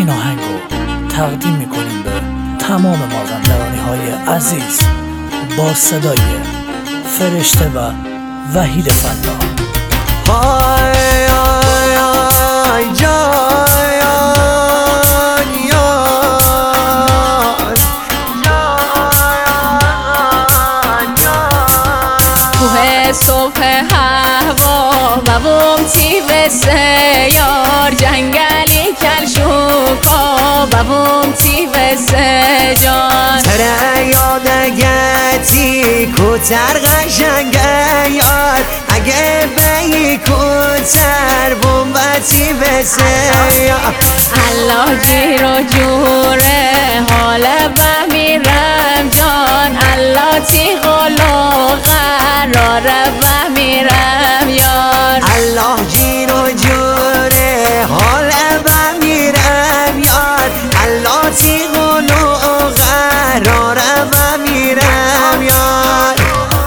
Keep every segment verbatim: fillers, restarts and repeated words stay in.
این آهنگ رو تقدیم میکنیم به تمام مازندرانی های عزیز با صدای فرشته و وحید فنا. های های های جای آن یار کوه صبح هوا و بومتی به سیار جنگلی کلشوکا و بومتی به سجان تره یادگتی کتر قشنگه یار اگه بی کتر بومتی به سیار الله جیر و جوره حال و میرم جان الله تیغلو قراره و میرم یار الله جیر و جوره حال و میرم یار الله تیغلو قراره و میرم یار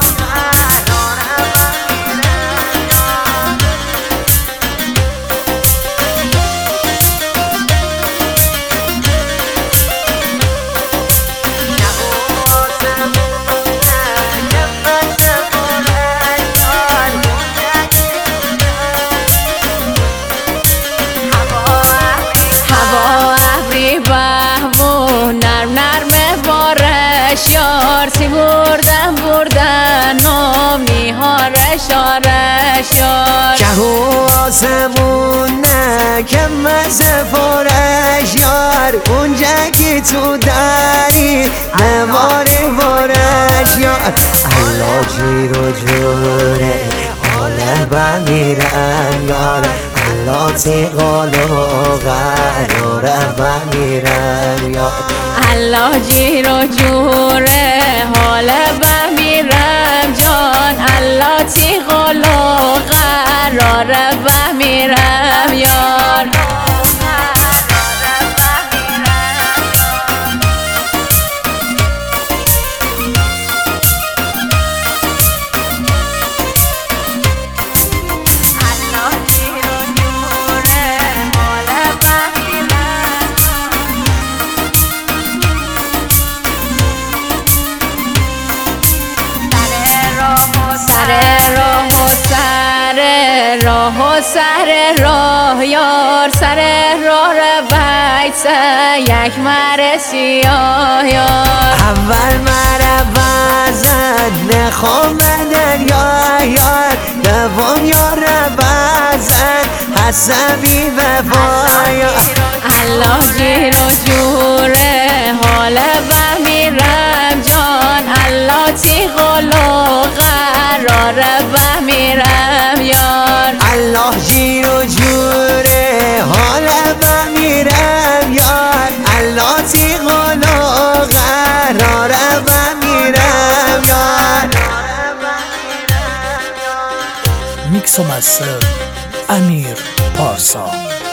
شار سی بردن بردن نام نیهارش آرش یار که آسمون نه که مزه فارش یار اونجا که تو داری نواری بارش یار الله جیر و جوره حاله بمیرم یار الله تیغالو قراره بمیرم یار الله جیر و جوره حال و میرم جان الله تیغلو قراره و میرم یار سر راه و سر راه و سر راه یار سر راه رویت یک مر سیاه یار اول مر بزن نخوام دریا یار دوم یار بزن حسبی وفا یار الله جیر و جوره حال و میرم جان الله تیغلو قراره و میرم یار الله جیر و جوره حال و میرم یار الله تیغلو قراره و میرم یار میکس و مستر امیر پارسا.